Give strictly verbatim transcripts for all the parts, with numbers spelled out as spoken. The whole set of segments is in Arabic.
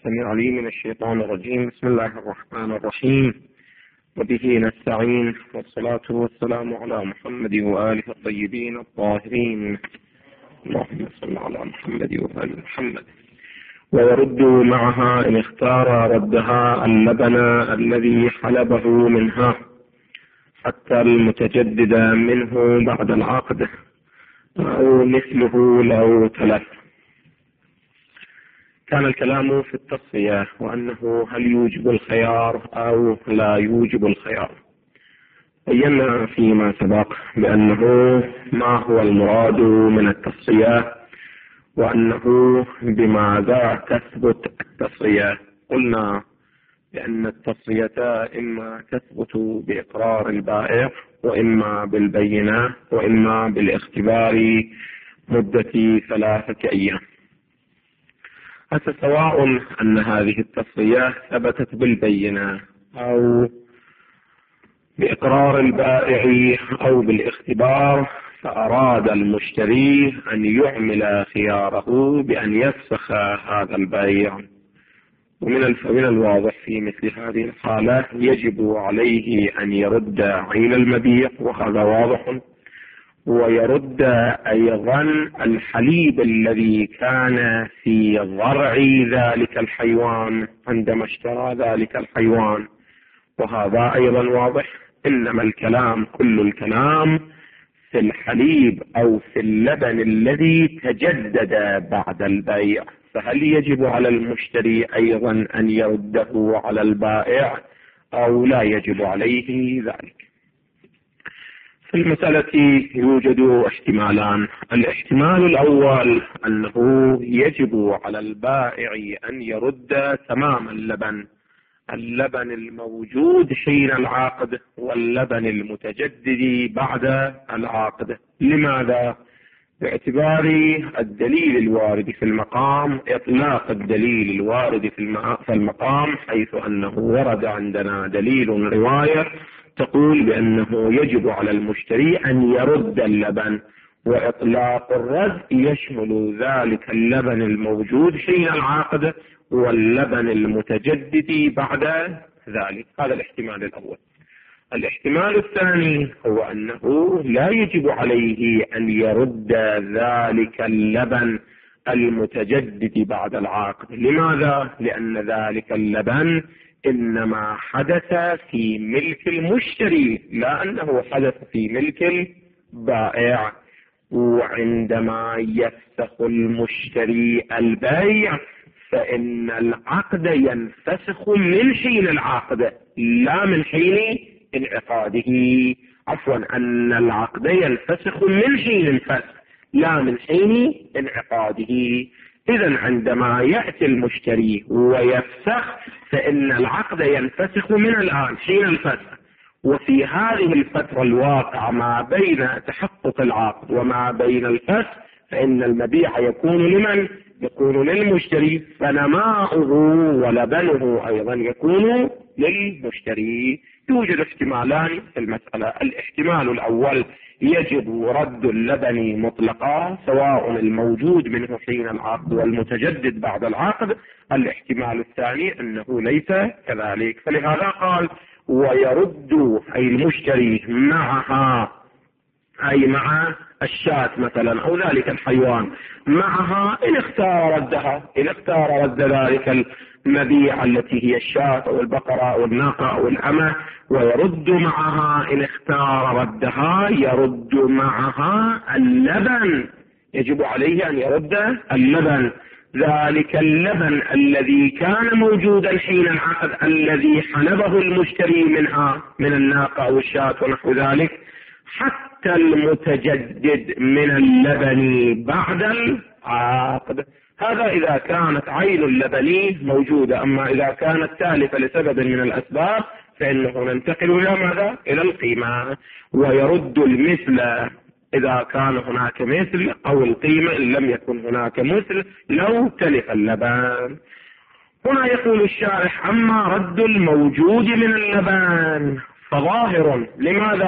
السميع العليم من الشيطان الرجيم. بسم الله الرحمن الرحيم، وبه نستعين، والصلاة والسلام على محمد وآله الطيبين الطاهرين. اللهم صل على محمد وآل محمد. ويرد معها إن اختار ردها اللبن الذي حلبه منها حتى المتجدد منه بعد العقد، أو مثله لو تلف. كان الكلام في التصفية وأنه هل يوجب الخيار أو لا يوجب الخيار. بينا فيما سبق بأنه ما هو المراد من التصفية وأنه بماذا تثبت التصفية. قلنا بأن التصفية إما تثبت بإقرار البائع، وإما بالبينة، وإما بالاختبار مدة ثلاثة أيام. سواء أن هذه التصفية ثبتت بالبينة أو بإقرار البائع أو بالاختبار، فأراد المشتري أن يعمل خياره بأن يفسخ هذا البيع. ومن من الواضح في مثل هذه الحالة يجب عليه أن يرد عين المبيع، وهذا واضح، ويرد أيضا الحليب الذي كان في ضرع ذلك الحيوان عندما اشترى ذلك الحيوان، وهذا أيضا واضح. إنما الكلام كل الكلام في الحليب أو في اللبن الذي تجدد بعد البيع، فهل يجب على المشتري أيضا أن يرده على البائع أو لا يجب عليه ذلك؟ في المسألة يوجد احتمالان. الاحتمال الأول أنه يجب على البائع أن يرد تمام اللبن، اللبن الموجود حين العقد واللبن المتجدد بعد العقد. لماذا؟ باعتبار الدليل الوارد في المقام، إطلاق الدليل الوارد في المقام، حيث أنه ورد عندنا دليل رواية تقول بأنه يجب على المشتري أن يرد اللبن، وإطلاق الرد يشمل ذلك اللبن الموجود حين العقد واللبن المتجدد بعد ذلك. هذا الاحتمال الأول. الاحتمال الثاني هو أنه لا يجب عليه أن يرد ذلك اللبن المتجدد بعد العقد. لماذا؟ لأن ذلك اللبن إنما حدث في ملك المشتري، لا أنه حدث في ملك البائع. وعندما يفسخ المشتري البيع فإن العقد ينفسخ من حين العقد لا من حين انعقاده. عفوا، أن العقد ينفسخ من حين الفسخ لا من حين انعقاده. إذن عندما يأتي المشتري ويفسخ فإن العقد ينفسخ من الآن حين الفسخ. وفي هذه الفترة الواقعة ما بين تحقق العقد وما بين الفسخ فإن المبيع يكون لمن؟ يكون للمشتري، فنماؤه ولبنه أيضا يكون للمشتري. يوجد احتمالان في المسألة. الاحتمال الأول يجب رد اللبن مطلقا، سواء الموجود منه حين العقد والمتجدد بعد العقد. الاحتمال الثاني أنه ليس كذلك، فلهذا قال ويرد أي المشتري معها، أي مع الشاة مثلا أو ذلك الحيوان معها، إن اختار ردها، إن اختار رد ذلك المبيع التي هي الشاة أو البقرة أو الناقة أو الأمة، ويرد معها إن اختار ردها يرد معها اللبن. يجب عليه أن يرد اللبن، ذلك اللبن الذي كان موجودا حين العقد الذي حلبه المشتري منها من الناقة أو الشاة ونحو ذلك، حتى المتجدد من اللبن بعد العقد. هذا إذا كانت عين اللبن موجودة. أما إذا كانت تالفة لسبب من الأسباب فإنه ننتقل إلى ماذا؟ إلى القيمة. ويرد المثل إذا كان هناك مثل، أو القيمة إن لم يكن هناك مثل لو تلف اللبن. هنا يقول الشارح أما رد الموجود من اللبن فظاهر. لماذا؟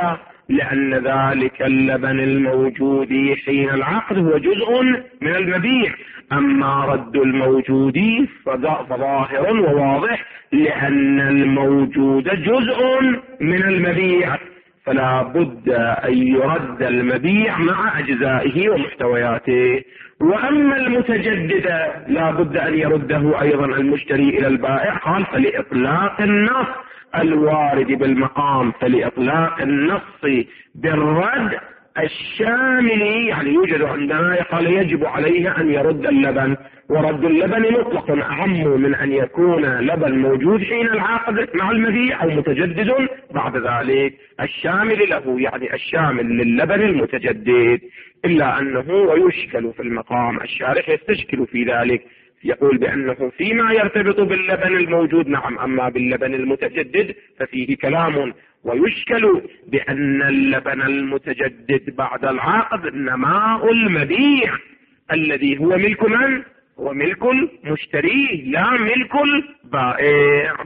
لأن ذلك اللبن الموجود حين العقد هو جزء من المبيع. أما رد الموجود فظاهر وواضح لأن الموجود جزء من المبيع، فلا بد أن يرد المبيع مع أجزائه ومحتوياته. وأما المتجدد لا بد أن يرده أيضا المشتري إلى البائع. قال فلإطلاق النص الوارد بالمقام، فلإطلاق النص بالرد الشامل، يعني يوجد عندنا قال يجب عليه أن يرد اللبن، ورد اللبن مطلق أعم من أن يكون لبن موجود حين العقد مع المبيع أو متجدد بعد ذلك، الشامل له يعني الشامل للبن المتجدد. إلا أنه ويشكل في المقام، الشارح يستشكل في ذلك، يقول بأنه فيما يرتبط باللبن الموجود نعم، أما باللبن المتجدد ففيه كلام. ويشكل بأن اللبن المتجدد بعد العقد نماء المبيع الذي هو ملك من؟ هو ملك المشتري لا ملك البائع.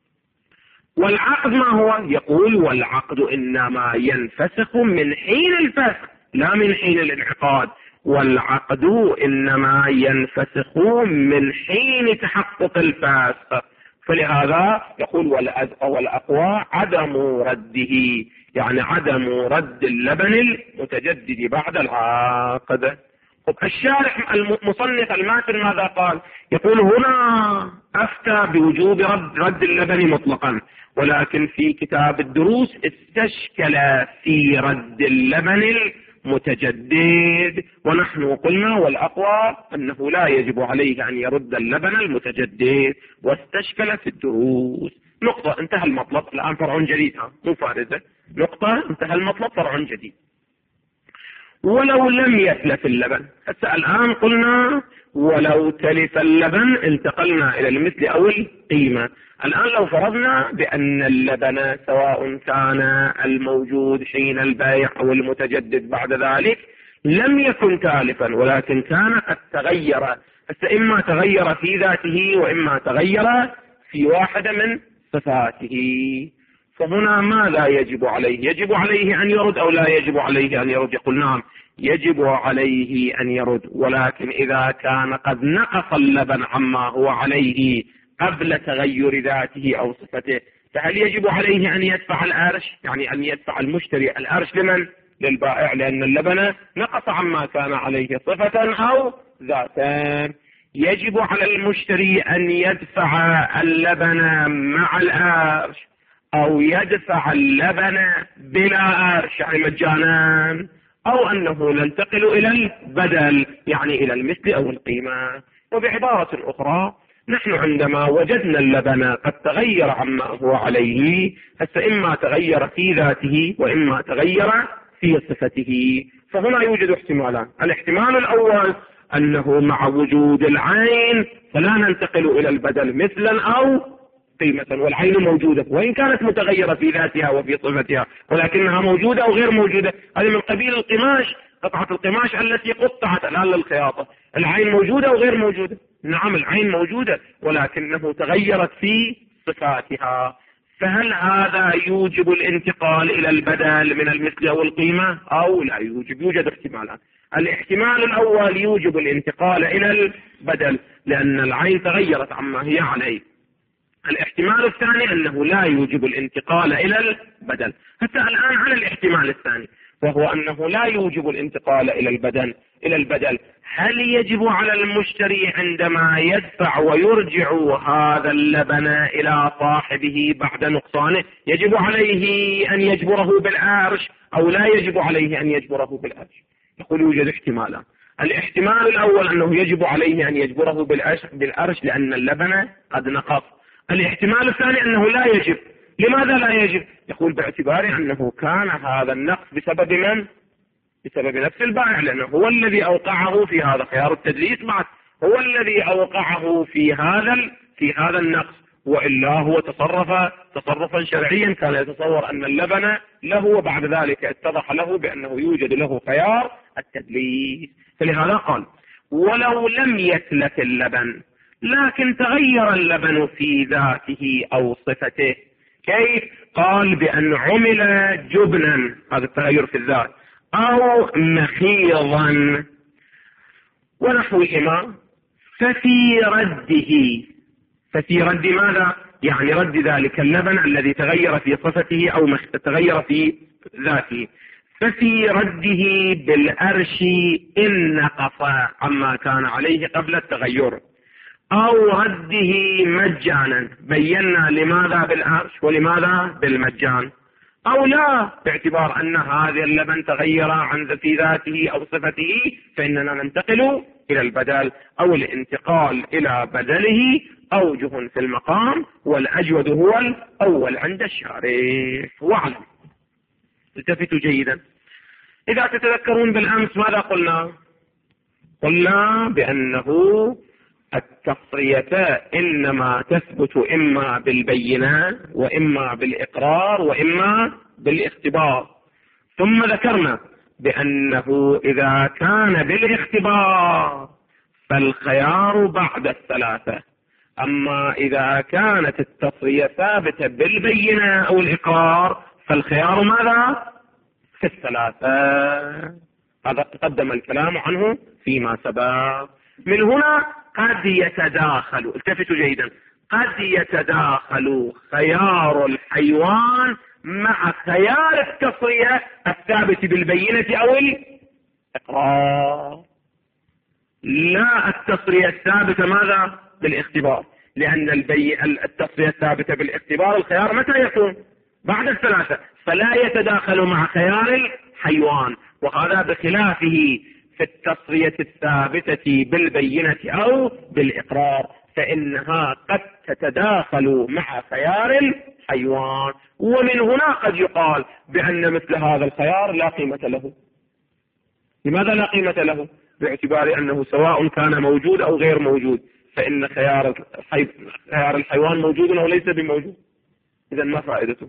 والعقد ما هو؟ يقول والعقد إنما ينفسخ من حين الفسخ لا من حين الانعقاد، والعقد إنما ينفسخ من حين تحقق الفسخ. فلهذا يقول والأقوى عدم رده، يعني عدم رد اللبن المتجدد بعد العقد. الشارح المصنف الماتن ماذا قال؟ يقول هنا أفتى بوجوب رد, رد اللبن مطلقا، ولكن في كتاب الدروس استشكل في رد اللبن المتجدد، ونحن قلنا والأقوى أنه لا يجب عليه أن يرد اللبن المتجدد، واستشكل في الدروس. نقطة، انتهى المطلب. الآن فرع جديد، مو فارزة، نقطة انتهى المطلب، فرع جديد. ولو لم يتلف اللبن، هسه الآن قلنا ولو تلف اللبن انتقلنا إلى المثل أو القيمة. الآن لو فرضنا بأن اللبن سواء كان الموجود حين البيع أو المتجدد بعد ذلك لم يكن تالفا، ولكن كان قد تغير، هسه إما تغير في ذاته وإما تغير في واحدة من صفاته، فهنا ماذا يجب عليه؟ يجب عليه أن يرد أو لا يجب عليه أن يرد؟ يقول نعم يجب عليه أن يرد، ولكن إذا كان قد نقص اللبن عما هو عليه قبل تغير ذاته أو صفته، فهل يجب عليه أن يدفع الأرش؟ يعني أن يدفع المشتري الأرش لمن؟ للبائع، لأن اللبن نقص عما كان عليه صفة أو ذاتا. يجب على المشتري أن يدفع اللبن مع الأرش أو يدفع اللبن بلا أرش يعني مجانا، أو أنه ننتقل إلى البدل يعني إلى المثل أو القيمة. وبعبارة أخرى نحن عندما وجدنا اللبن قد تغير عما هو عليه، هسه إما تغير في ذاته وإما تغير في صفته، فهنا يوجد احتمالان. الاحتمال الأول أنه مع وجود العين فلا ننتقل إلى البدل مثلا أو قيمة، والعين موجودة وإن كانت متغيرة في ذاتها وفي صفتها، ولكنها موجودة أو غير موجودة. هذه من قبيل القماش، قطعة القماش التي قطعت الآن للخياطة، العين موجودة أو غير موجودة؟ نعم العين موجودة، ولكنه تغيرت في صفاتها. فهل هذا يوجب الانتقال إلى البدل من المثل أو القيمة أو لا يوجب؟ يوجد احتمالات. الاحتمال الأول يوجب الانتقال إلى البدل لأن العين تغيرت عما هي عليه. الاحتمال الثاني أنه لا يوجب الانتقال إلى البدل. حتى الآن على الاحتمال الثاني وهو أنه لا يوجب الانتقال إلى البدل إلى البدل هل يجب على المشتري عندما يدفع ويرجع هذا اللبن إلى صاحبه بعد نقصانه يجب عليه أن يجبره بالأرش أو لا يجب عليه أن يجبره بالأرش؟ يقول يوجد احتمالان. الاحتمال الأول أنه يجب عليه أن يجبره بالأرش لأن اللبن قد نقص. الاحتمال الثاني أنه لا يجب. لماذا لا يجب؟ يقول باعتبار أنه كان هذا النقص بسبب من؟ بسبب نفس البائع، لأنه هو الذي أوقعه في هذا خيار التدليس بعد، هو الذي أوقعه في هذا في هذا النقص، وإلا هو تصرف تصرفا شرعيا، كان يتصور أن اللبن له وبعد ذلك اتضح له بأنه يوجد له خيار التدليس. فلهذا قال ولو لم يتلف اللبن لكن تغير اللبن في ذاته أو صفته. كيف؟ قال بأن عمل جبنا، هذا التغير في الذات، أو مخيضا ونحوهما، ففي رده، ففي رد ماذا؟ يعني رد ذلك اللبن الذي تغير في صفته أو تغير في ذاته، ففي رده بالأرش إن نقص عما كان عليه قبل التغير، أو رده مجانا، بينا لماذا بالأرش ولماذا بالمجان، أو لا باعتبار أن هذا اللبن تغير عن في ذاته أو صفته، فإننا ننتقل إلى البدل أو الانتقال إلى بدله. أوجه في المقام، والأجود هو الأول عند الشارح. واعلم، التفتوا جيدا، إذا تتذكرون بالأمس ماذا قلنا؟ قلنا بأنه التصرية إنما تثبت إما بالبينة وإما بالإقرار وإما بالاختبار، ثم ذكرنا بأنه إذا كان بالاختبار فالخيار بعد الثلاثة، أما إذا كانت التصرية ثابتة بالبينة أو الإقرار فالخيار ماذا؟ في الثلاثة. هذا تقدم الكلام عنه فيما سبق. من هنا قد يتداخل، التفتوا جيدا، قد يتداخل خيار الحيوان مع خيار التصرية الثابت بالبينة أو الإقرار، لا التصرية الثابتة ماذا؟ بالاختبار، لأن البي... التصرية الثابتة بالاختبار الخيار متى يكون؟ بعد الثلاثة، فلا يتداخل مع خيار الحيوان، وهذا بخلافه في التصرية الثابتة بالبينة أو بالإقرار، فإنها قد تتداخل مع خيار الحيوان. ومن هنا قد يقال بأن مثل هذا الخيار لا قيمة له. لماذا لا قيمة له؟ باعتبار أنه سواء كان موجود أو غير موجود، فإن خيار الحي... خيار الحيوان موجود أو ليس بموجود، إذا ما فائدته؟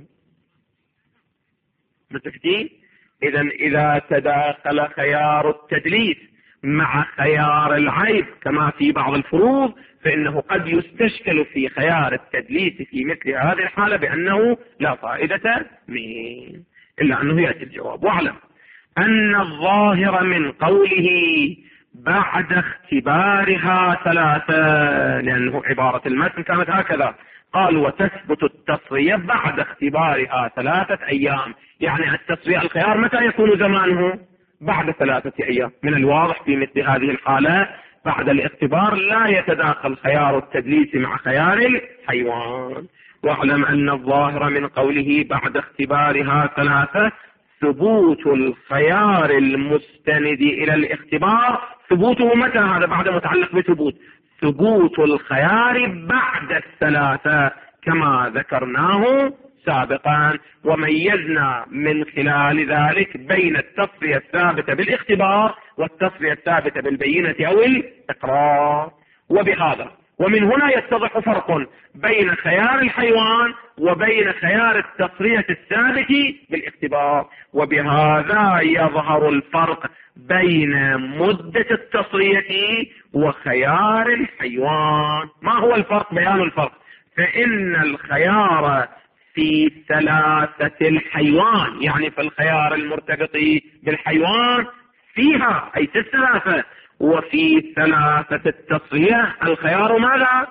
متفقين؟ إذا إذا تداخل خيار التدليس مع خيار العيب كما في بعض الفروض، فإنه قد يستشكل في خيار التدليس في مثل هذه الحالة بأنه لا فائدة منه، إلا أنه يأتي الجواب. واعلم أن الظاهر من قوله بعد اختبارها ثلاثة، لأنه عبارة المتن كانت هكذا، قال وتثبت التصرية بعد اختبارها ثلاثة أيام، يعني التصرية الخيار متى يكون زمانه؟ بعد ثلاثة أيام. من الواضح في مثل هذه الحالة بعد الاختبار لا يتداخل خيار التدليس مع خيار الحيوان. واعلم أن الظاهر من قوله بعد اختبارها ثلاثة ثبوت الخيار المستند إلى الاختبار. ثبوته متى؟ هذا بعد متعلق بثبوت، ثبوت الخيار بعد الثلاثة كما ذكرناه سابقا، وميزنا من خلال ذلك بين التصرية الثابتة بالاختبار والتصرية الثابتة بالبينة أو الإقرار. وبهذا ومن هنا يتضح فرق بين خيار الحيوان وبين خيار التصرية الثابت بالاختبار، وبهذا يظهر الفرق بين مدة التصرية وخيار الحيوان. ما هو الفرق؟ بيان الفرق، فإن الخيار في ثلاثة الحيوان، يعني في الخيار المرتبط بالحيوان فيها أي في الثلاثة، وفي ثلاثة التصرية الخيار ماذا؟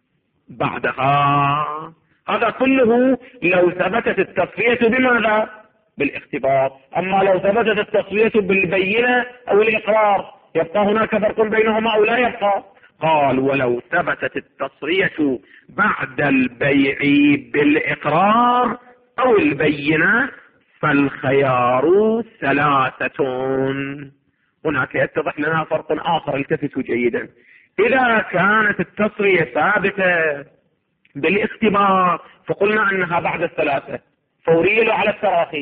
بعدها. هذا كله لو ثبتت التصرية بماذا؟ بالاختبار. أما لو ثبتت التصرية بالبينة أو الإقرار يبقى هناك فرق بينهما أو لا يبقى؟ قال ولو ثبتت التصرية بعد البيع بالإقرار أو البينة فالخيار ثلاثة. هناك يتضح لنا فرق آخر، التفتوا جيدا. إذا كانت التصرية ثابتة بالاختبار فقلنا أنها بعد الثلاثة فورية على التراخي،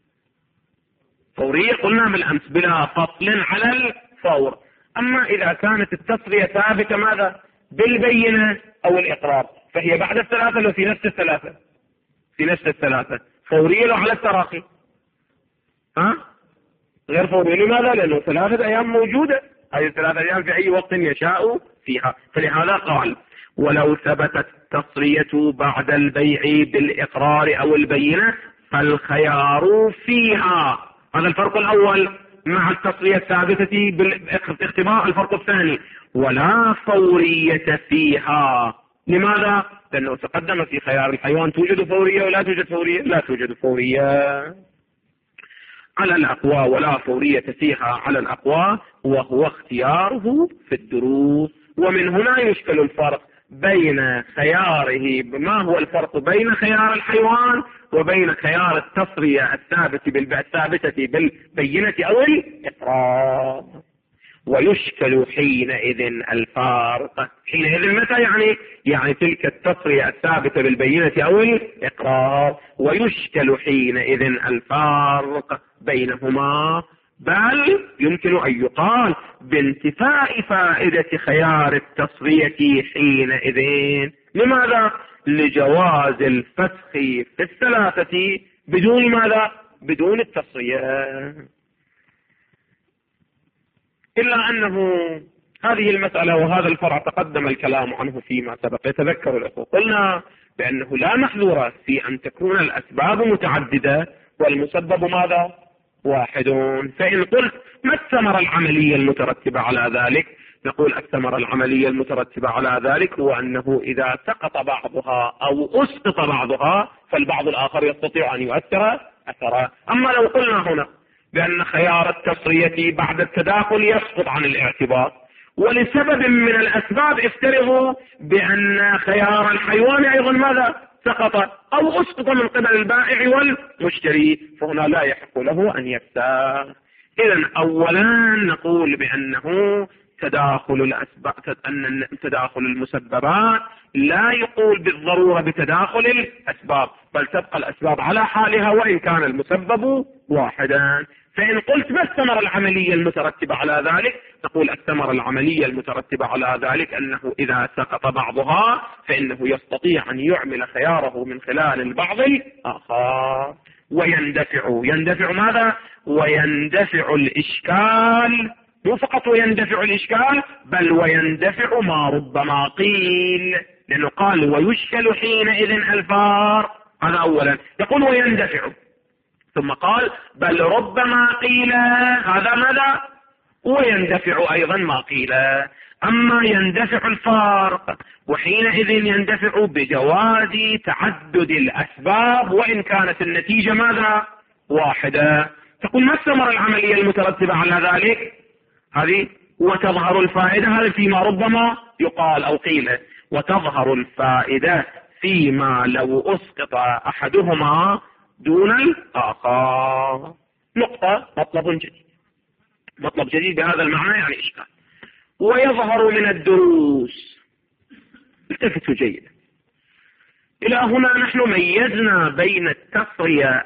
فورية قلنا بالأمس بلا فصل على الفور. أما إذا كانت التصرية ثابتة ماذا؟ بالبينة أو الإقرار فهي بعد الثلاثة لو في نفس الثلاثة، في نفس الثلاثة فورية على التراخي. ها؟ غير فورية. لماذا؟ لأنه ثلاثة أيام موجودة، هذه الثلاثة أيام في أي وقت يشاء فيها. فلهذا قال ولو ثبتت التصرية بعد البيع بالإقرار أو البينة فالخيار فيها. هذا الفرق الأول مع التصرية الثابتة بالاختبار. الفرق الثاني ولا فورية فيها. لماذا؟ لأنه تقدم في خيار الحيوان توجد فورية ولا توجد فورية؟ لا توجد فورية على الأقوى، ولا فورية فيها على الأقوى، وهو اختياره في الدروس. ومن هنا يشكل الفرق بين خياره. ما هو الفرق بين خيار الحيوان وبين خيار التصرية الثابتة الثابتة بالبينة أو الإقرار؟ ويشكل حينئذ الفارق. حينئذ متى؟ يعني يعني تلك التصرية الثابتة بالبينة أو الإقرار. ويشكل حينئذ الفارق بينهما، بل يمكن أن يقال بانتفاء فائدة خيار التصرية حينئذ. لماذا؟ لجواز الفسخ في الثلاثة بدون ماذا؟ بدون التصرية. إلا أنه هذه المسألة وهذا الفرع تقدم الكلام عنه فيما سبق. يتذكر الأخوة قلنا بأنه لا محذور في أن تكون الأسباب متعددة والمسبب ماذا؟ واحد. فإن قلت ما الثمرة العملية المترتبة على ذلك؟ نقول الثمرة العملية المترتبة على ذلك هو أنه إذا سقط بعضها أو أسقط بعضها فالبعض الآخر يستطيع أن يؤثر أثرا. أما لو قلنا هنا بأن خيار التصرية بعد التداخل يسقط عن الاعتبار ولسبب من الأسباب افترضوا بأن خيار الحيوان أيضا ماذا؟ سقط أو أسقط من قبل البائع والمشتري، فهنا لا يحق له أن يفسخ. إذن أولا نقول بأنه تداخل الأسباب، أن تداخل المسببات لا يقول بالضرورة بتداخل الأسباب، بل تبقى الأسباب على حالها وإن كان المسبب واحدا. فإن قلت ما الثمرة العملية المترتبة على ذلك؟ نقول الثمرة العملية المترتبة على ذلك أنه إذا سقط بعضها فإنه يستطيع أن يعمل خياره من خلال البعض الآخر ويندفع. يندفع ماذا؟ ويندفع الإشكال، مو فقط ويندفع الإشكال بل ويندفع ما ربما قيل، لأنه قال ويشكل حينئذ الفار. هذا أولا يقول ويندفع، ثم قال بل ربما قيل. هذا ماذا؟ ويندفع أيضا ما قيل. أما يندفع الفارق وحينئذ يندفع بجواز تعدد الأسباب وإن كانت النتيجة ماذا؟ واحدة. تقول ما الثمرة العملية المترتبة على ذلك؟ هذه وتظهر الفائدة. هذا فيما ربما يقال أو قيل. وتظهر الفائدة فيما لو أسقط أحدهما دون الآخر. نقطة مطلب جديد. مطلب جديد بهذا المعنى يعني إشكال. ويظهر من الدروس. التفتوا جيدا. إلى هنا نحن ميزنا بين التصرية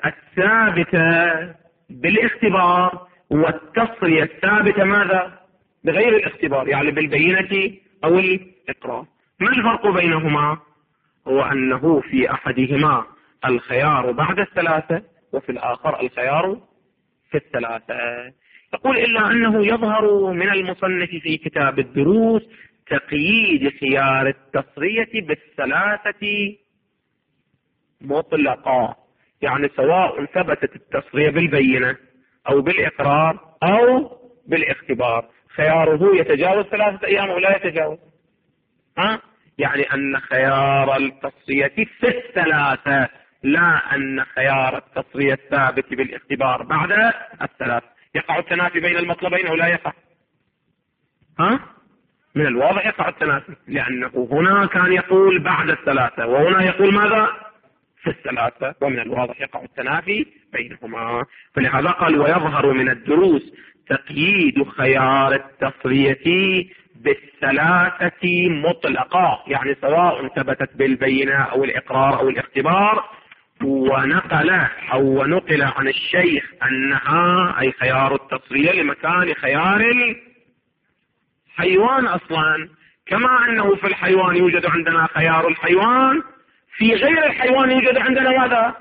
الثابتة بالاختبار والتصرية الثابتة ماذا؟ بغير الاختبار، يعني بالبينة أو الإقرار. ما الفرق بينهما؟ هو أنه في أحدهما الخيار بعد الثلاثة وفي الآخر الخيار في الثلاثة. يقول إلا أنه يظهر من المصنف في كتاب الدروس تقييد خيار التصرية بالثلاثة مطلقا، يعني سواء ثبتت التصرية بالبينة أو بالإقرار أو بالاختبار خياره يتجاوز ثلاثة أيام أو لا يتجاوز. ها؟ يعني أن خيار التصرية في الثلاثة، لا أن خيار التصرية الثابت بالاختبار بعد الثلاث. يقع التنافي بين المطلبين أو لا يقع؟ ها؟ من الواضح يقع التنافي، لأنه هنا كان يقول بعد الثلاثة وهنا يقول ماذا؟ في الثلاثة، ومن الواضح يقع التنافي بينهما. فلهذا قال ويظهر من الدروس تقييد خيار التصرية بالثلاثة مطلقا، يعني سواء ثبتت بالبينة أو الإقرار أو الاختبار. ونقل أو نقل عن الشيخ أنها أي خيار التصرية لمكان خيار الحيوان أصلا، كما أنه في الحيوان يوجد عندنا خيار الحيوان، في غير الحيوان يوجد عندنا ماذا؟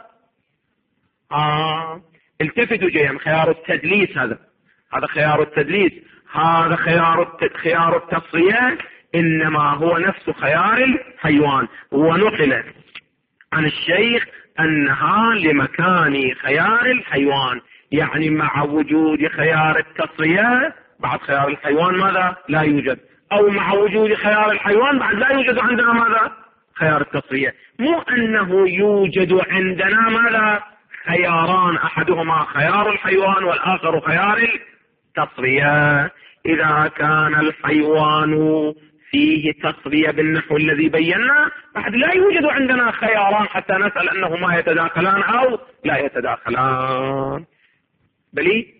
آه التفتوا جيدا. خيار التدليس هذا هذا خيار التدليس، هذا خيار خيار التصرية إنما هو نفس خيار الحيوان. ونقل عن الشيخ أنها لمكان خيار الحيوان، يعني مع وجود خيار التصرية بعد خيار الحيوان ماذا؟ لا يوجد. أو مع وجود خيار الحيوان بعد لا يوجد عندنا ماذا؟ خيار التصرية. مو أنه يوجد عندنا ماذا؟ خياران، أحدهما خيار الحيوان والآخر خيار التصرية. إذا كان الحيوان فيه تصرية بالنحو الذي بينا بعد لا يوجد عندنا خياران حتى نسأل أنهما يتداخلان أو لا يتداخلان. بلي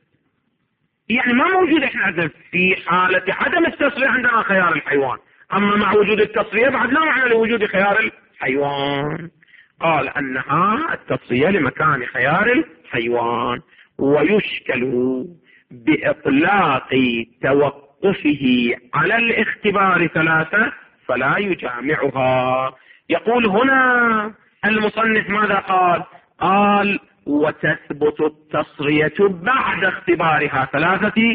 يعني ما موجود احنا في حالة عدم التصرية عندنا خيار الحيوان، أما مع وجود التصرية بعد لا معنى لوجود خيار الحيوان. قال أنها التصرية لمكان خيار الحيوان. ويشكل بإطلاق توقفه على الاختبار ثلاثة فلا يجامعها. يقول هنا المصنف ماذا قال؟ قال وتثبت التصرية بعد اختبارها ثلاثة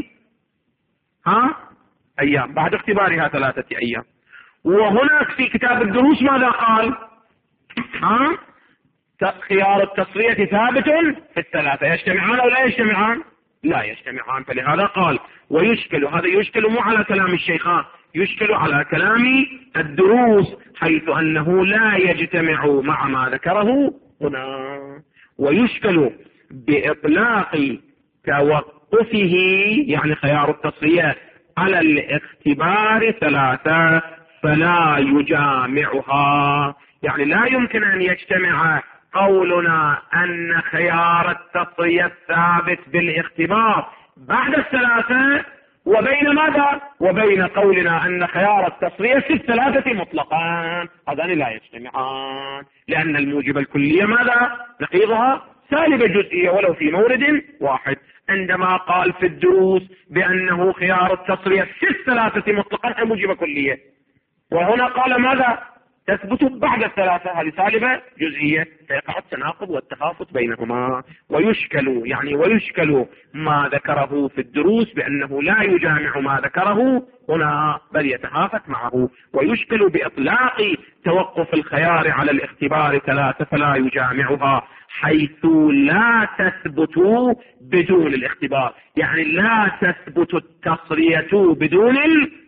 ها أيام، بعد اختبارها ثلاثة أيام. وهناك في كتاب الدروس ماذا قال؟ ها خيار التصرية ثابت في الثلاثة. يجتمعان أو لا يجتمعان؟ لا يجتمعان. فلهذا قال ويشكل. هذا يشكل مو على كلام الشيخان، يشكل على كلام الدروس، حيث أنه لا يجتمع مع ما ذكره هنا. ويشكل بإطلاق توقفه يعني خيار التصرية على الاختبار ثلاثة فلا يجامعها. يعني لا يمكن أن يجتمع قولنا أن خيار التصرية الثابت بالاختبار بعد الثلاثة وبين ماذا؟ وبين قولنا أن خيار التصرية في الثلاثة مطلقا. هذان لا يجتمعان، لأن الموجب الكلية ماذا؟ نقيضها سالبة جزئية ولو في مورد واحد. عندما قال في الدروس بأنه خيار التصرية في الثلاثة مطلقا موجب كلية، وهنا قال ماذا؟ تثبت بعد الثلاثة، هذه سالبة جزئية، فيقع التناقض والتخافت بينهما. ويشكل يعني ويشكل ما ذكره في الدروس بأنه لا يجامع ما ذكره هنا بل يتخافت معه. ويشكل بإطلاق توقف الخيار على الاختبار ثلاثة فلا يجامعها، حيث لا تثبت بدون الاختبار، يعني لا تثبت التصرية بدون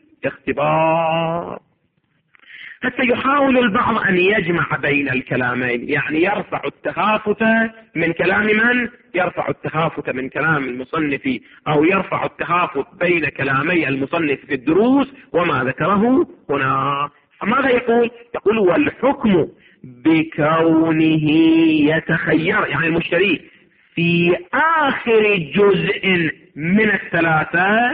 الاختبار. حتى يحاول البعض أن يجمع بين الكلامين، يعني يرفع التخافت من كلام من؟ يرفع التخافت من كلام المصنف، أو يرفع التخافت بين كلامي المصنف في الدروس وما ذكره هنا. ماذا يقول؟ يقول والحكم بكونه يتخير يعني المشتري في آخر جزء من الثلاثة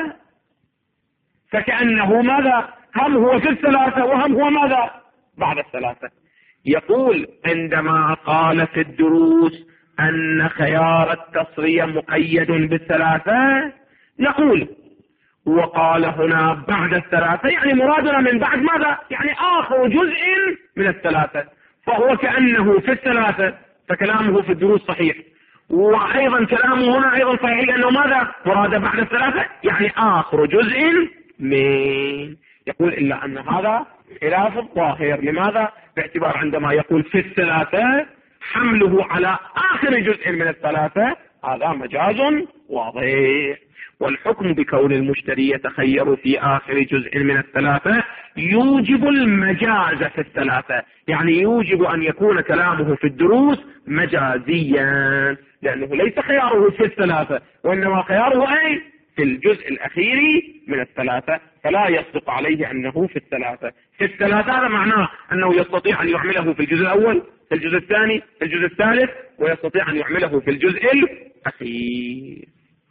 فكأنه ماذا؟ هم هو في الثلاثة وهم هو ماذا؟ بعد الثلاثة. يقول عندما قال في الدروس أن خيار التصرية مقيد بالثلاثة نقول وقال هنا بعد الثلاثة، يعني مرادنا من بعد ماذا؟ يعني آخر جزء من الثلاثة، فهو كأنه في الثلاثة، فكلامه في الدروس صحيح، وأيضا كلامه هنا أيضا صحيح لأنه ماذا؟ مراد بعد الثلاثة يعني آخر جزء من. يقول إلا أن هذا خلاف الظاهر. لماذا؟ باعتبار عندما يقول في الثلاثة حمله على آخر جزء من الثلاثة هذا مجاز واضح. والحكم بكون المشتري يتخير في آخر جزء من الثلاثة يوجب المجاز في الثلاثة، يعني يوجب أن يكون كلامه في الدروس مجازيا، لأنه ليس خياره في الثلاثة وإنما خياره أي في الجزء الأخير من الثلاثة، فلا يصدق عليه أنه في الثلاثة. في الثلاثة هذا معناه أنه يستطيع أن يعمله في الجزء الأول، في الجزء الثاني، في الجزء الثالث، ويستطيع أن يعمله في الجزء الأخير.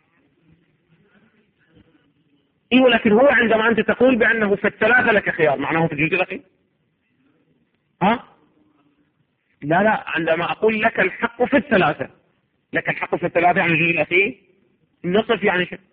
إيه ولكن هو عندما أنت تقول بأنه في الثلاثة لك خيار معناه في الجزء الأخير؟ ها؟ لا لا، عندما أقول لك الحق في الثلاثة، لك الحق في الثلاثة يعني الجزء الأخير، النصف يعني شيء،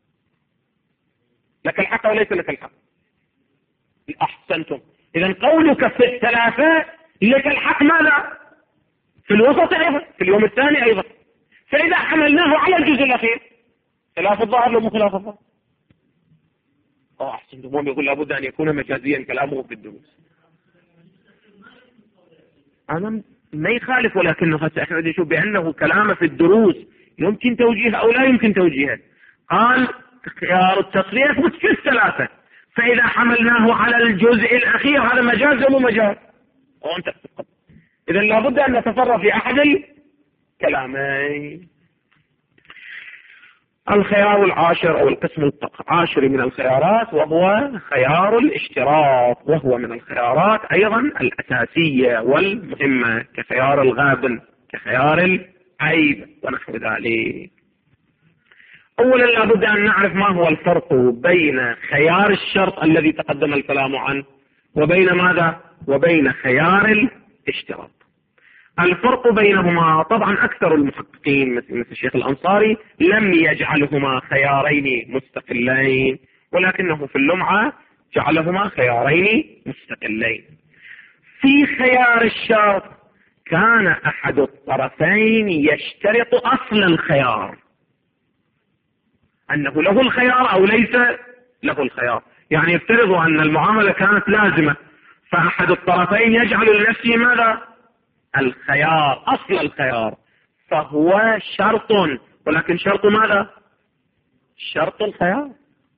لك الحق وليس لك الحق. أحسنتم. إذا قولك في الثلاثة لك الحق ماذا؟ في الوسط أيضا، في اليوم الثاني أيضا. فإذا حملناه على الجزء الأخير خلاف الظاهر لو مو خلاف الظاهر؟ أو أحسن هم يقول لابد أن يكون مجازيا كلامه في الدروس. أنا ما يخالف، ولكنه هسه احنا بدنا نشوف بأنه كلامه في الدروس يمكن توجيهه أو لا يمكن توجيهه. قال خيار التصريح في الثلاثة، فإذا حملناه على الجزء الأخير هذا مجاز أو مجاز؟ وأنت إذا لابد أن نتصرف في أحد الكلامين. الخيار العاشر أو القسم العاشر من الخيارات وهو خيار الاشتراط، وهو من الخيارات أيضا الأساسية والمهمة كخيار الغابن كخيار العيب ونحو ذلك. أولا لابد أن نعرف ما هو الفرق بين خيار الشرط الذي تقدم الكلام عنه وبين ماذا؟ وبين خيار الاشتراط. الفرق بينهما طبعا أكثر المحققين مثل الشيخ الأنصاري لم يجعلهما خيارين مستقلين، ولكنه في اللمعة جعلهما خيارين مستقلين. في خيار الشرط كان أحد الطرفين يشترط أصل الخيار، أنه له الخيار أو ليس له الخيار. يعني يفترض أن المعاملة كانت لازمة، فأحد الطرفين يجعل لنفسه ماذا؟ الخيار، أصل الخيار، فهو شرط، ولكن شرط ماذا؟ شرط الخيار.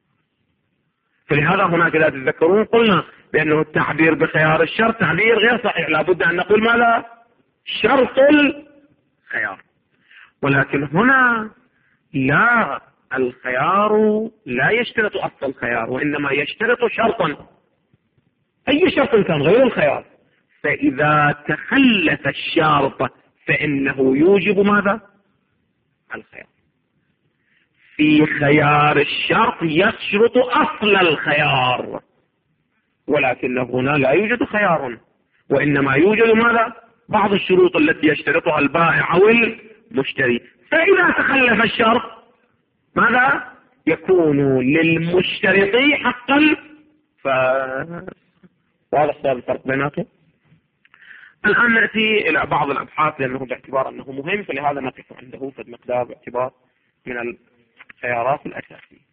فلهذا هناك إذا تتذكرون قلنا بأنه التعبير بخيار الشرط تعبير غير صحيح، لابد أن نقول ماذا؟ شرط الخيار. ولكن هنا لا، الخيار لا يشترط أصل الخيار، وإنما يشترط شرطا، أي شرط كان غير الخيار، فإذا تخلف الشرط فإنه يوجب ماذا؟ الخيار. في خيار الشرط يشرط أصل الخيار، ولكن هنا لا يوجد خيار، وإنما يوجد ماذا؟ بعض الشروط التي يشترطها البائع أو المشتري. فإذا تخلف الشرط ماذا؟ يكون للمشترط حقا. ف واضح صار الفرق بيناتهم. الآن نأتي إلى بعض الأبحاث لأنه باعتبار أنه مهم، فلهذا نقف عنده في المقدار باعتبار من الخيارات الأساسية.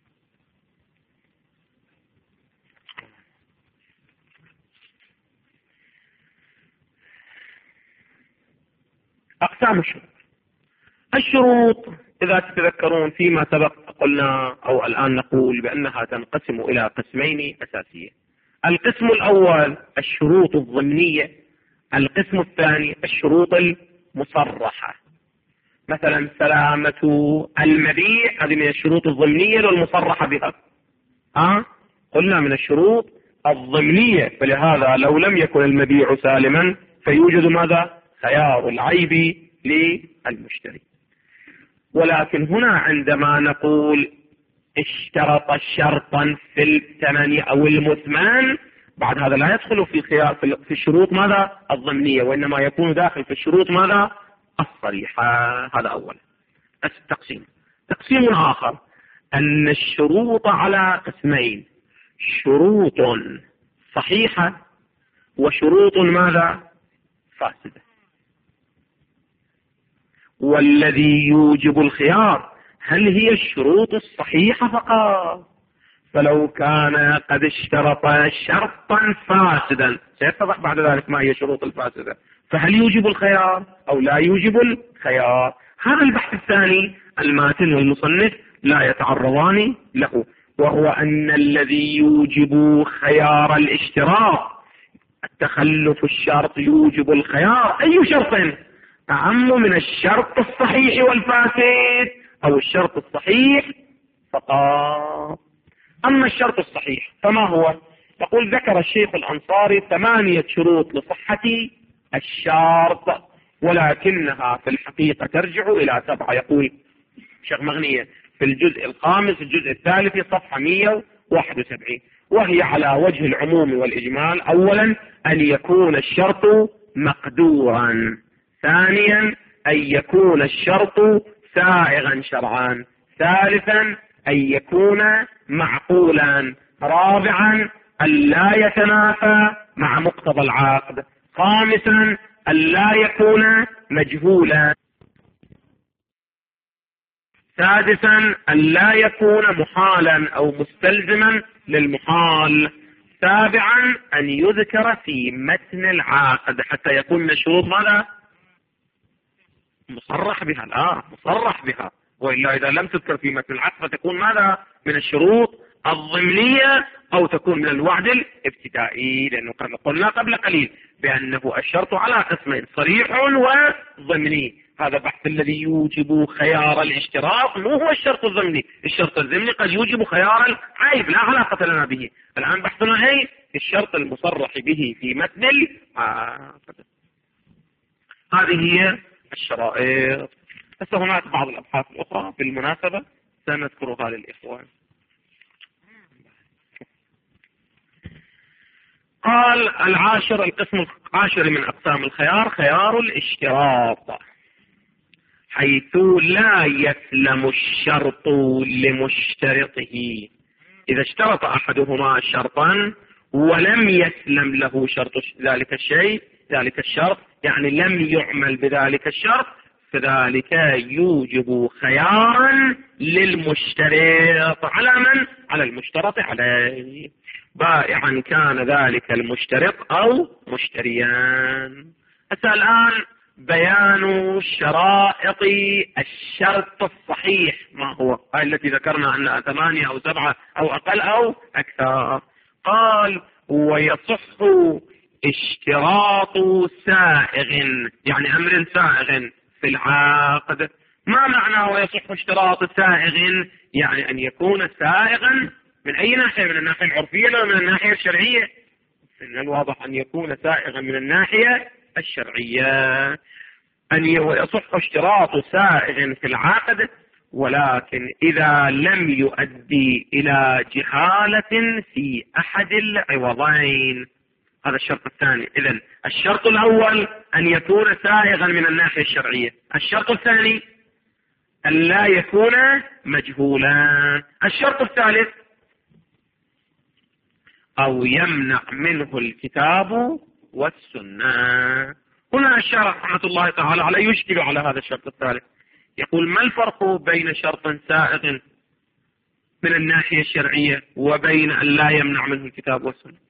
أقسام الشروط. الشروط إذا تتذكرون فيما سبق قلنا أو الآن نقول بأنها تنقسم إلى قسمين أساسية. القسم الأول الشروط الضمنية، القسم الثاني الشروط المصرحة. مثلا سلامة المبيع هذه من الشروط الضمنية والمصرحة بها. أه؟ قلنا من الشروط الضمنية، فلهذا لو لم يكن المبيع سالما فيوجد ماذا؟ خيار العيب للمشتري. ولكن هنا عندما نقول اشترط شرطا في الثمن أو المثمان، بعد هذا لا يدخل في خيار في الشروط ماذا؟ الضمنية، وإنما يكون داخل في الشروط ماذا؟ الصريحة. هذا أولا. التقسيم. تقسيم آخر أن الشروط على قسمين: شروط صحيحة وشروط ماذا؟ فاسدة. والذي يوجب الخيار هل هي الشروط الصحيحة فقط؟ فلو كان قد اشترط شرطا فاسدا سيتضح بعد ذلك ما هي الشروط الفاسدة، فهل يوجب الخيار أو لا يوجب الخيار؟ هذا البحث الثاني الماتن والمصنف لا يتعرضان له، وهو أن الذي يوجب خيار الاشتراط التخلف الشرط يوجب الخيار. أي شرط أعم من الشرط الصحيح والفاسد أو الشرط الصحيح فقط؟ أما الشرط الصحيح فما هو؟ يقول ذكر الشيخ الأنصاري ثمانية شروط لصحة الشرط، ولكنها في الحقيقة ترجع إلى سبعة. يقول شيخ مغنية في الجزء الخامس الجزء الثالث صفحة مئة وواحد وسبعين، وهي على وجه العموم والإجمال: أولا أن يكون الشرط مقدورا، ثانيا أن يكون الشرط سائغا شرعا، ثالثا أن يكون معقولا، رابعا أن لا يتنافى مع مقتضى العقد، خامسا أن لا يكون مجهولا، سادسا أن لا يكون محالا أو مستلزما للمحال. سابعا أن يذكر في متن العقد حتى يكون من الشروط ماذا؟ مصرح بها. لا مصرح بها، وإلا إذا لم تذكر في متن العقد فتكون ماذا؟ من الشروط الضمنية أو تكون من الوعد الابتدائي، لأنه قلنا قبل قليل بأنه الشرط على قسمين: صريح وضمني. هذا بحث الذي يوجب خيار الاشتراط مو هو الشرط الضمني. الشرط الضمني قد يوجب خيار العيب، لا علاقة لنا به. الآن بحثنا هي الشرط المصرح به في متن العقد. هذه هي الشرائط. بس هناك بعض الأبحاث الأخرى بالمناسبة سنذكرها للإخوان. قال العاشر، القسم العاشر من أقسام الخيار خيار الاشتراط، حيث لا يسلم الشرط لمشترطه. إذا اشترط أحدهما شرطا ولم يسلم له شرط ذلك الشيء ذلك الشرط، يعني لم يعمل بذلك الشرط، فذلك يوجب خيارا للمشترط على من؟ على المشترط عليه، بائعا كان ذلك المشترط أو مشتريان. حتى الآن بيان شرائط الشرط الصحيح ما هو، هاي التي ذكرنا أنها ثمانية أو سبعة أو أقل أو أكثر. قال ويصح اشتراط سائغ، يعني أمر سائغ في العقد. ما معنى ويصح اشتراط سائغ؟ يعني أن يكون سائغا من أي ناحية؟ من الناحية العرفية ولا من الناحية الشرعية؟ من الواضح أن يكون سائغا من الناحية الشرعية. أن يصح اشتراط سائغ في العقد، ولكن إذا لم يؤدي إلى جهالة في أحد العوضين. هذا الشرط الثاني. إذن الشرط الأول أن يكون سائغا من الناحية الشرعية، الشرط الثاني أن لا يكون مجهولا، الشرط الثالث أو يمنع منه الكتاب والسنة. هنا الشارح رحمة الله تعالى عليه يشكل على هذا الشرط الثالث، يقول ما الفرق بين شرط سائغ من الناحية الشرعية وبين أن لا يمنع منه الكتاب والسنة؟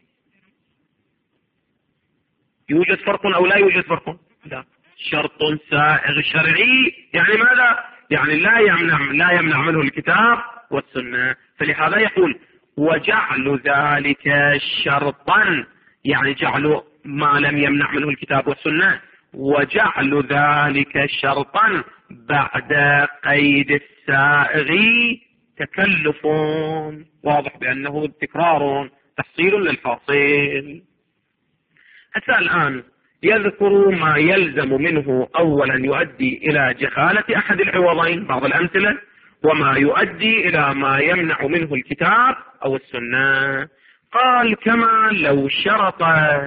يوجد فرق أو لا يوجد فرق؟ لا. شرط سائغ شرعي يعني ماذا؟ يعني لا يمنع لا يمنع منه الكتاب والسنة. فلهذا يقول وجعل ذلك شرطا، يعني جعل ما لم يمنع منه الكتاب والسنة، وجعل ذلك شرطا بعد قيد السائغ تكلف، واضح بأنه تكرار تحصيل للحاصل. حتى الآن يذكر ما يلزم منه. أولا يؤدي إلى جهالة أحد العوضين، بعض الأمثلة، وما يؤدي إلى ما يمنع منه الكتاب أو السنة. قال كما لو شرط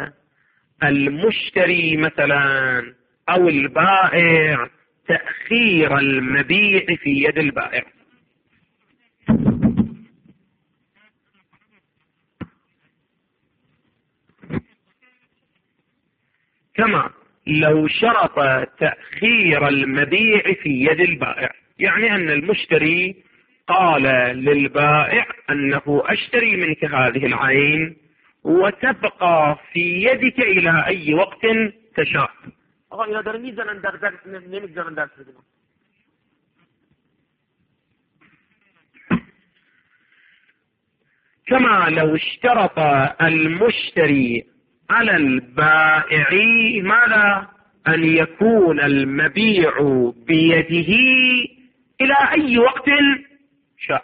المشتري مثلا أو البائع تأخير المبيع في يد البائع. كما لو شرط تأخير المبيع في يد البائع، يعني أن المشتري قال للبائع أنه أشتري منك هذه العين وتبقى في يدك إلى أي وقت تشاء. كما لو اشترط المشتري على البائع ماذا؟ أن يكون المبيع بيده إلى أي وقت شاء.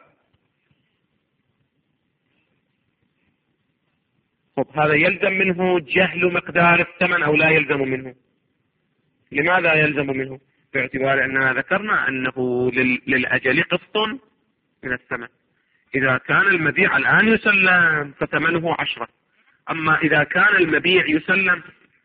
طب هذا يلزم منه جهل مقدار الثمن أو لا يلزم منه؟ لماذا يلزم منه؟ باعتبار أننا ذكرنا أنه للأجل قسط من الثمن. إذا كان المبيع الآن يسلم فثمنه عشرة، أما إذا كان المبيع يسلم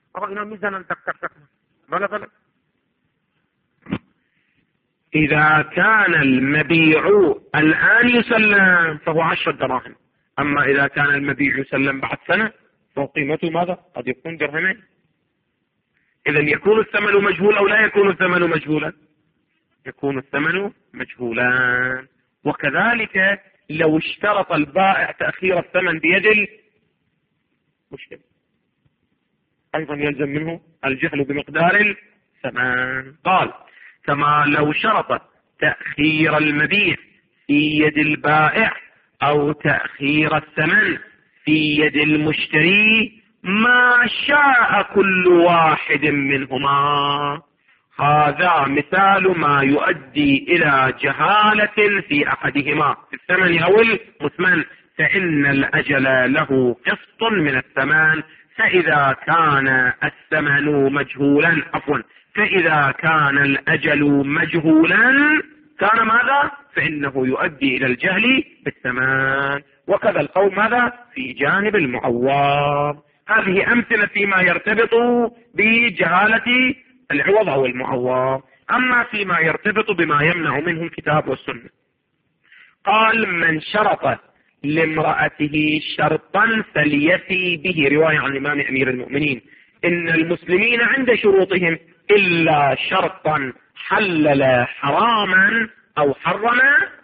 إذا كان المبيع الآن يسلم فهو عشرة دراهم، أما إذا كان المبيع يسلم بعد سنة فهو قيمته ماذا؟ قد يكون درهمين. إذن يكون الثمن مجهول أو لا يكون الثمن مجهولا؟ يكون الثمن مجهولا. وكذلك لو اشترط البائع تأخير الثمن بيد المشتري أيضا يلزم منه الجهل بمقدار الثمن. قال كما لو شرط تأخير المبيع في يد البائع أو تأخير الثمن في يد المشتري ما شاء كل واحد منهما. هذا مثال ما يؤدي إلى جهالة في أحدهما في الثمن أو المثمن، فإن الأجل له قسط من الثمن، فإذا كان الثمن مجهولا عفوا فإذا كان الأجل مجهولا كان ماذا؟ فإنه يؤدي إلى الجهل بالثمن. وكذا القول ماذا؟ في جانب المعوض. هذه أمثلة فيما يرتبط بجهالة العوض أو المعوض. أما فيما يرتبط بما يمنع منه الكتاب والسنة، قال من شرط لامرأته شرطا فليفي به، رواية عن الإمام أمير المؤمنين، إن المسلمين عند شروطهم إلا شرطا حلل حراما أو حرم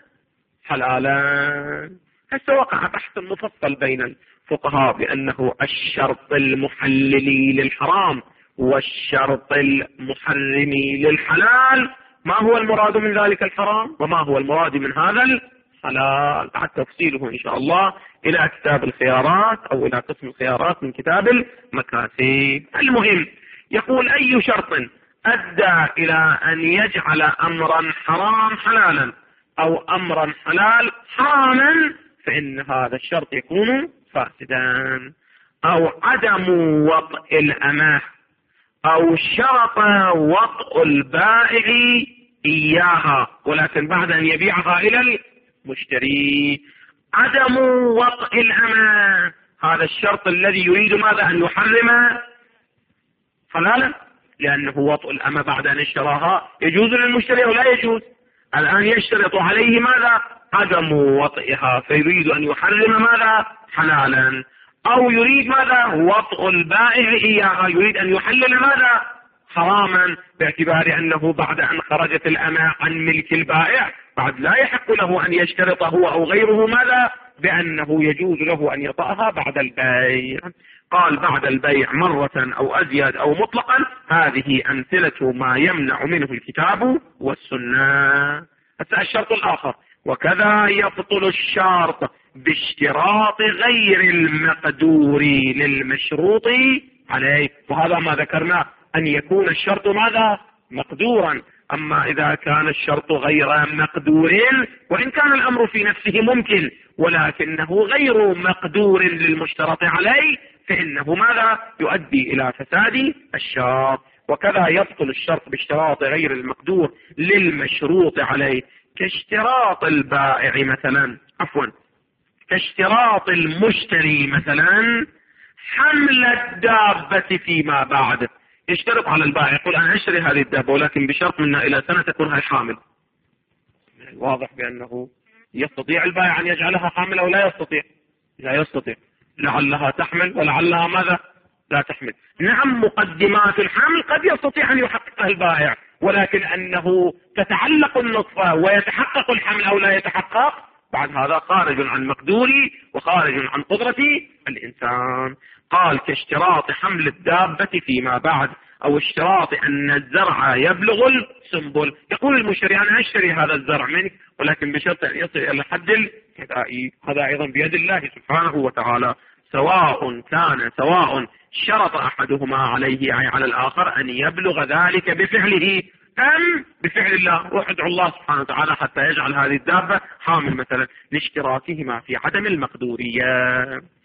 حلالا. هسه وقع بحث مفصل بين الفقهاء بأنه الشرط المحلل للحرام والشرط المحرم للحلال، ما هو المراد من ذلك الحرام وما هو المراد من هذا الحلال، بعد تفصيله إن شاء الله إلى كتاب الخيارات أو إلى قسم الخيارات من كتاب المكاسب. المهم يقول أي شرط أدى إلى أن يجعل أمرا حرام حلالا أو أمرا حلال حراما فإن هذا الشرط يكون فاسدا. أو عدم وطء الأمة أو شرط وطء البائع إياها ولكن بعد أن يبيعها إلى المشتري. عدم وطء الأمة هذا الشرط الذي يريد ماذا؟ أن يحرم حلالا، لأنه وطء الأمة بعد أن اشتراها يجوز للمشتري أو لا يجوز. الآن يشترط عليه ماذا؟ عدم وطئها، فيريد أن يحرم ماذا؟ حلالا. أو يريد ماذا؟ وطء البائع إياها، يريد أن يحلل ماذا؟ حراما، باعتبار أنه بعد أن خرجت الأمة عن ملك البائع بعد لا يحق له أن يشترط هو أو غيره ماذا؟ بأنه يجوز له أن يطأها بعد البيع. قال بعد البيع مرة أو أزيد أو مطلقا. هذه أمثلة ما يمنع منه الكتاب والسنة. الشرط الآخر وكذا يبطل الشرط باشتراط غير المقدور للمشروط عليه، وهذا ما ذكرنا أن يكون الشرط ماذا؟ مقدورا. أما إذا كان الشرط غير مقدور وإن كان الأمر في نفسه ممكن ولكنه غير مقدور للمشترط عليه فإنه ماذا؟ يؤدي إلى فساد الشرط. وكذا يبطل الشرط باشتراط غير المقدور للمشروط عليه كاشتراط البائع مثلا عفوا كاشتراط المشتري مثلا حمل الدابة فيما بعد. يشترط على البائع يقول أنا أشتري هذه الدابة ولكن بشرط منا إلى سنة تكون هاي حامل. واضح بأنه يستطيع البائع أن يجعلها حامل أو لا يستطيع؟ لا يستطيع، لعلها تحمل ولعلها ماذا؟ لا تحمل. نعم مقدمات الحمل قد يستطيع أن يحققها البائع، ولكن أنه تتعلق النطفة ويتحقق الحمل أو لا يتحقق بعد هذا خارج عن مقدوري وخارج عن قدرة الإنسان. قال كاشتراط حمل الدابة فيما بعد أو اشتراط أن الزرع يبلغ السنبل. يقول المشتري أنا أشتري هذا الزرع منك ولكن بشرط أن يصل إلى حد الكدائي. هذا أيضا بيد الله سبحانه وتعالى، سواء كان سواء شرط أحدهما عليه أي على الآخر أن يبلغ ذلك بفعله أم بفعل الله. روح ادعو الله سبحانه وتعالى حتى يجعل هذه الدابة حامل مثلا لاشتراكهما في عدم المقدورية.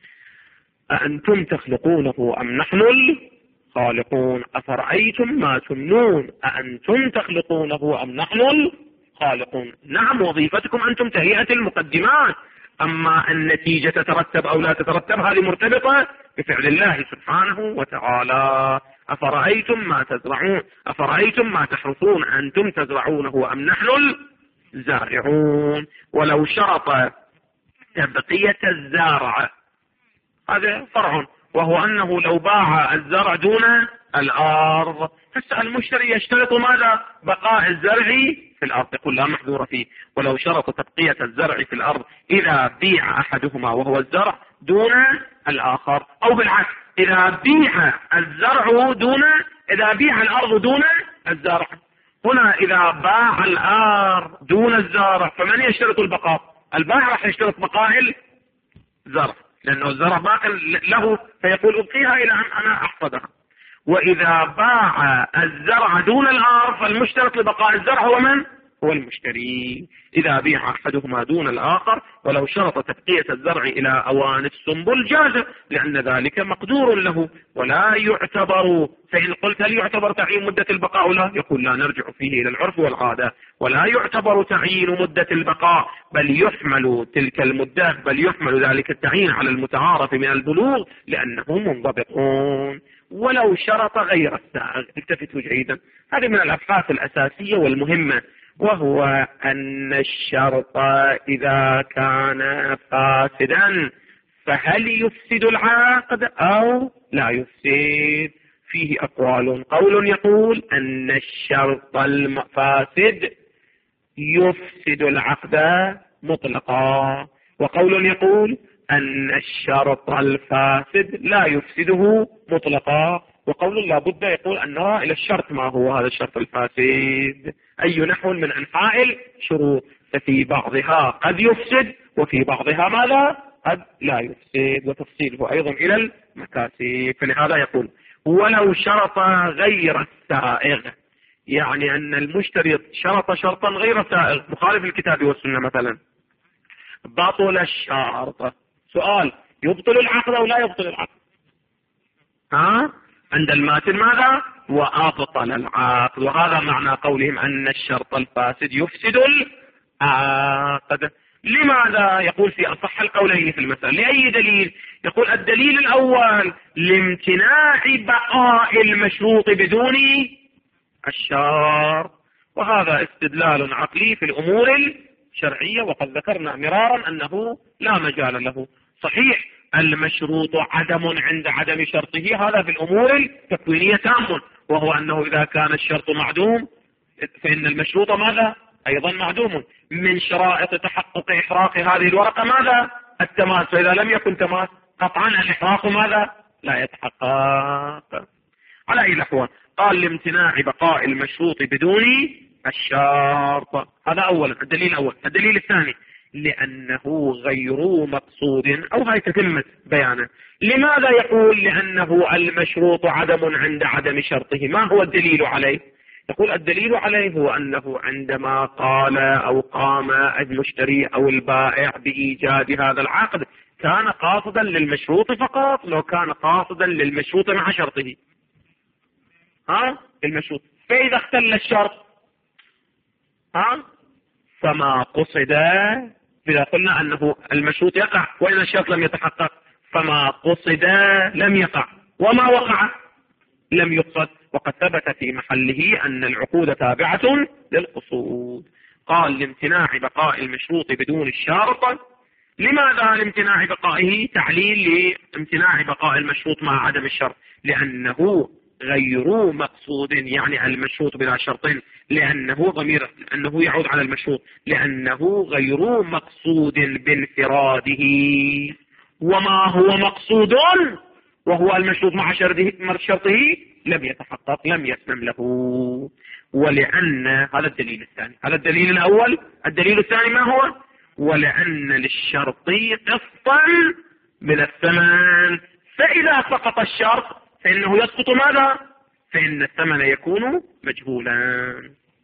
أأنتم تخلقونه أم نحن الخالقون أفرأيتم ما تمنون أأنتم تخلقونه أم نحن الخالقون. نعم وظيفتكم أنتم تهيئة المقدمات، أما النتيجة تترتب أو لا تترتب هذه مرتبطة بفعل الله سبحانه وتعالى. أفرأيتم ما تزرعون أفرأيتم ما تحرثون أنتم تزرعونه أم نحن الزارعون. ولو شرط تبقية الزارع هذا فرع، وهو أنه لو باع الزرع دون الأرض. هسه المشتري يشترط ماذا؟ بقاء الزرع في الأرض، يقول لا محذور فيه. ولو شرط تبقية الزرع في الأرض إذا بيع أحدهما وهو الزرع دون الآخر، أو بالعكس إذا بيع الزرع دون إذا بيع الأرض دون الزرع. هنا إذا باع الأرض دون الزرع فمن يشترط البقاء؟ البائع راح يشترط بقاء الزرع، لأنه الزرع باق له فيقول أبقيها إلى أن أنا أحفظها. وإذا باع الزرع دون الأرض فالمشترط لبقاء الزرع هو من؟ هو المشتري. إذا بيع أحدهما دون الآخر ولو شرط تبقية الزرع إلى أوان السنبل جاز، لأن ذلك مقدور له ولا يعتبر. فإن قلت هل يعتبر تعيين مدة البقاء؟ لا، يقول لا، نرجع فيه إلى العرف والعادة. ولا يعتبر تعيين مدة البقاء، بل يحمل تلك المدة بل يحمل ذلك التعيين على المتعارف من البلوغ لأنهم منضبطون. ولو شرط غير السائغ، التفتوا جيدا، هذه من الأبحاث الأساسية والمهمة، وهو أن الشرط إذا كان فاسدا فهل يفسد العقد أو لا يفسد؟ فيه أقوال. قول يقول أن الشرط الفاسد يفسد العقد مطلقا، وقول يقول أن الشرط الفاسد لا يفسده مطلقا، وقول لا بد يقول أن نرى إلى الشرط ما هو هذا الشرط الفاسد، أي نحو من أنحاء الشروط، ففي بعضها قد يفسد وفي بعضها ماذا؟ قد لا يفسد، وتفصيله أيضا إلى المكاسب. فلهذا يقول ولو شرط غير السائغ، يعني أن المشتري شرط شرطا غير سائغ مخالف الكتاب والسنة مثلا، بطل الشرط. سؤال: يبطل العقد أو لا يبطل العقد؟ ها؟ عند الماتن ماذا؟ وأبطل العقد. وهذا معنى قولهم أن الشرط الفاسد يفسد العقد. لماذا؟ يقول في أصح القولين في المسألة. لأي دليل؟ يقول الدليل الأول لامتناع بقاء المشروط بدون الشرط، وهذا استدلال عقلي في الأمور الشرعية، وقد ذكرنا مرارا أنه لا مجال له. صحيح المشروط عدم عند عدم شرطه، هذا في الأمور التكوينية تام، وهو أنه إذا كان الشرط معدوم فإن المشروط ماذا؟ أيضا معدوم. من شرائط تحقق إحراق هذه الورقة ماذا؟ التماس، فإذا لم يكن تماس قطعا الإحراق ماذا؟ لا يتحقق. على أي الأحوال قال لامتناع بقاء المشروط بدون الشرط، هذا أولا الدليل الأول. الدليل الثاني لأنه غير مقصود، أو هاي تتمة بيانه. لماذا يقول لأنه المشروط عدم عند عدم شرطه؟ ما هو الدليل عليه؟ يقول الدليل عليه هو أنه عندما قال أو قام المشتري أو البائع بإيجاد هذا العقد كان قاصدا للمشروط فقط. لو كان قاصدا للمشروط مع شرطه، ها المشروط، فإذا اختل الشرط ها فما قصد، إذا قلنا أنه المشروط يقع وإن الشرط لم يتحقق فما قصد لم يقع، وما وقع لم يقصد، وقد ثبت في محله أن العقود تابعة للقصود. قال لامتناع بقاء المشروط بدون الشرط. لماذا لامتناع بقائه؟ تعليل لامتناع بقاء المشروط مع عدم الشرط، لأنه غير مقصود، يعني المشروط بلا شرط، لأنه ضمير أنه يعود على المشروط، لأنه غير مقصود بانفراده. وما هو مقصود وهو المشروط مع شرطه لم يتحقق، لم يسلم له. ولأن هذا الدليل الثاني. هذا الدليل الأول. الدليل الثاني ما هو؟ ولأن للشرط قسطا من الثمن، فإذا سقط الشرط فإنه يسقط ماذا؟ فإن الثمن يكون مجهولا.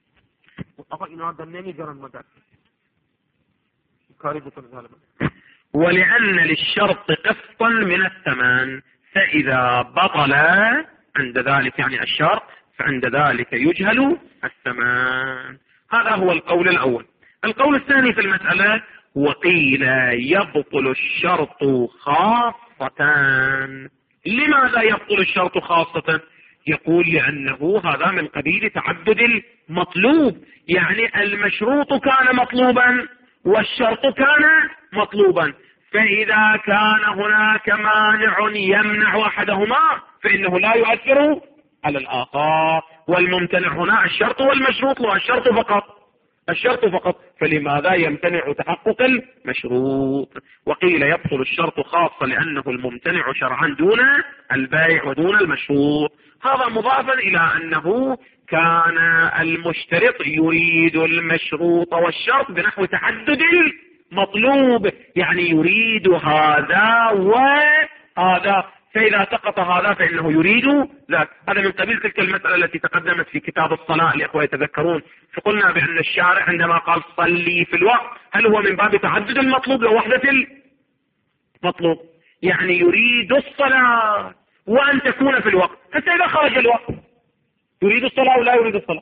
ولأن للشرط قسطا من الثمن، فإذا بطل عند ذلك يعني الشرط فعند ذلك يجهل الثمن. هذا هو القول الأول. القول الثاني في المسألة: وقيل يبطل الشرط خاصة. لماذا يبطل الشرط خاصة؟ يقول لأنه هذا من قبيل تعدد المطلوب، يعني المشروط كان مطلوبا والشرط كان مطلوبا، فإذا كان هناك مانع يمنع أحدهما فإنه لا يؤثر على الآخر، والممتنع هنا الشرط والمشروط، له الشرط فقط، الشرط فقط، فلماذا يمتنع تحقق المشروط؟ وقيل يبطل الشرط خاصة لأنه الممتنع شرعا دون البيع ودون المشروط. هذا مضافا إلى أنه كان المشترط يريد المشروط والشرط بنحو تعدد المطلوب، يعني يريد هذا وهذا، فإذا سقط هذا فإنه يريد ذاك. هذا من قبيل تلك المسألة التي تقدمت في كتاب الصلاة الإخوة يتذكرون، فقلنا بأن الشارع عندما قال صلي في الوقت هل هو من باب تعدد المطلوب أو وحدة المطلوب؟ يعني يريد الصلاة وأن تكون في الوقت، حتى إذا خرج الوقت يريد الصلاة أو لا يريد الصلاة؟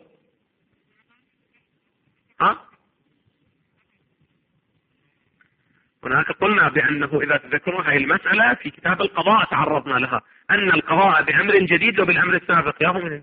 ها؟ هناك قلنا بأنه إذا تذكرون هذه المسألة في كتاب القضاء تعرضنا لها، أن القضاء بأمر جديد وبالأمر السابق. يا هم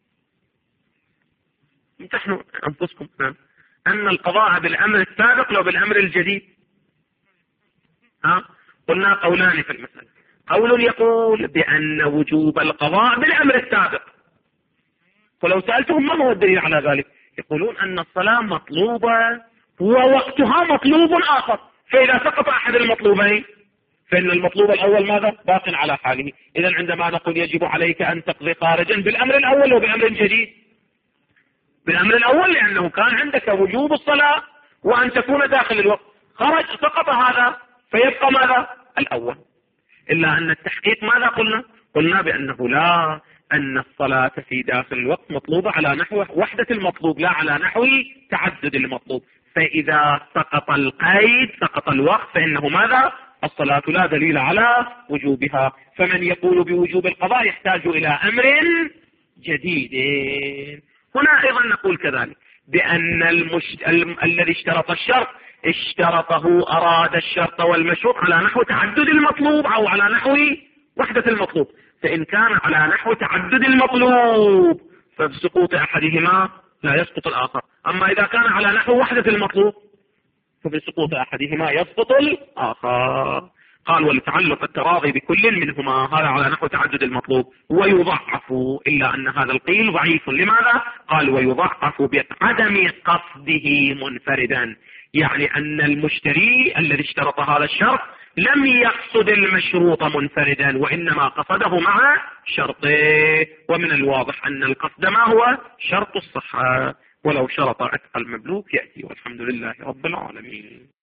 امتحنوا أنفسكم أن القضاء بالأمر السابق لو بالأمر الجديد. ها؟ قلنا قولان في المسألة، قول يقول بأن وجوب القضاء بالأمر السابق، ولو سألتهم ما هو الدليل على ذلك يقولون أن الصلاة مطلوبة ووقتها مطلوب آخر، فإذا سقط أحد المطلوبين فإن المطلوب الأول ماذا؟ باق على حاله. إذا عندما نقول يجب عليك أن تقضي خارجا بالأمر الأول وبأمر جديد، بالأمر الأول لأنه كان عندك وجوب الصلاة وأن تكون داخل الوقت، خرج سقط هذا فيبقى ماذا؟ الأول. إلا أن التحقيق ماذا قلنا؟ قلنا بأنه لا، أن الصلاة في داخل الوقت مطلوبة على نحو وحدة المطلوب لا على نحو تعدد المطلوب، فإذا سقط القيد سقط الوقت فإنه ماذا؟ الصلاة لا دليل على وجوبها. فمن يقول بوجوب القضاء يحتاج إلى أمر جديد. هنا أيضا نقول كذلك بأن المش... ال... الذي اشترط الشرط اشترطه أراد الشرط والمشروط على نحو تعدد المطلوب أو على نحو وحدة المطلوب، فإن كان على نحو تعدد المطلوب فبسقوط أحدهما لا يسقط الآخر، أما إذا كان على نحو وحدة المطلوب فبسقوط أحدهما يسقط الآخر. قال ولتعلق التراضي بكل منهما، هذا على نحو تعدد المطلوب، ويضعف، إلا أن هذا القيل ضعيف. لماذا؟ قال ويضعف بعدم قصده منفردا، يعني أن المشتري الذي اشترط هذا الشرط لم يقصد المشروط منفردا وإنما قصده مع شرطه، ومن الواضح أن القصد ما هو؟ شرط الصحة، ولو شرط عتق المملوك يأتي. والحمد لله رب العالمين.